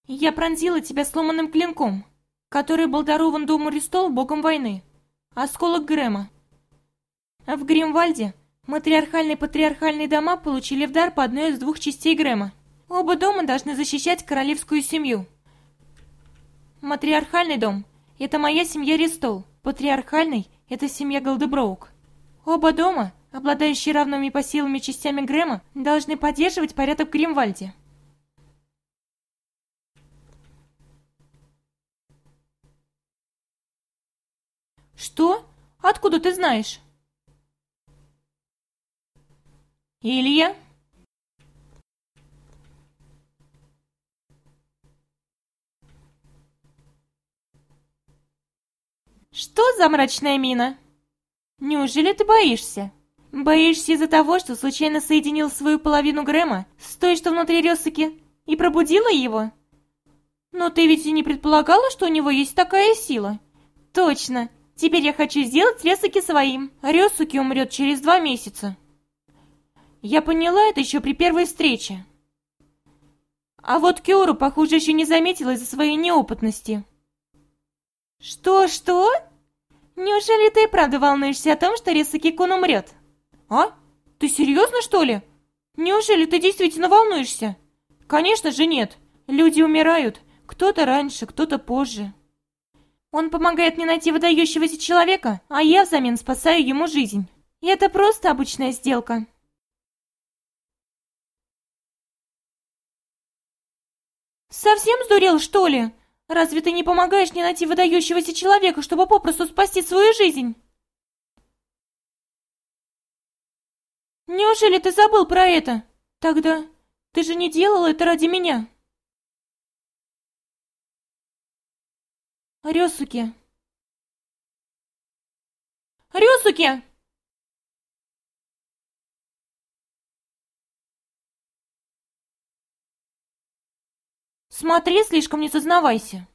Я пронзила тебя сломанным клинком, который был дарован дому Ристол богом войны. Осколок Грэма. В Гримвальде матриархальные и патриархальные дома получили в дар по одной из двух частей Грэма. Оба дома должны защищать королевскую семью. Матриархальный дом — это моя семья Ристол, патриархальный — это семья Голдеброук. Оба дома, обладающие равными по силам частями Грэма, должны поддерживать порядок в Гримвальде. Что? Откуда ты знаешь? Илья? Что за мрачная мина? Неужели ты боишься? Боишься из-за того, что случайно соединил свою половину Грэма с той, что внутри Рёсаки, и пробудила его? Но ты ведь и не предполагала, что у него есть такая сила. Точно. Теперь я хочу сделать Рёсаки своим. Рёсаки умрет через 2 месяца. Я поняла это еще при первой встрече. А вот Кёру, похоже, еще не заметила из-за своей неопытности. Что? Неужели ты и правда волнуешься о том, что Рёсаки-кун умрет? А? Ты серьезно, что ли? Неужели ты действительно волнуешься? Конечно же нет. Люди умирают. Кто-то раньше, кто-то позже. Он помогает мне найти выдающегося человека, а я взамен спасаю ему жизнь. И это просто обычная сделка. Совсем сдурел, что ли? Разве ты не помогаешь мне найти выдающегося человека, чтобы попросту спасти свою жизнь? Неужели ты забыл про это? Тогда ты же не делал это ради меня. Рёсуке. Рёсуке! Смотри, слишком не сознавайся.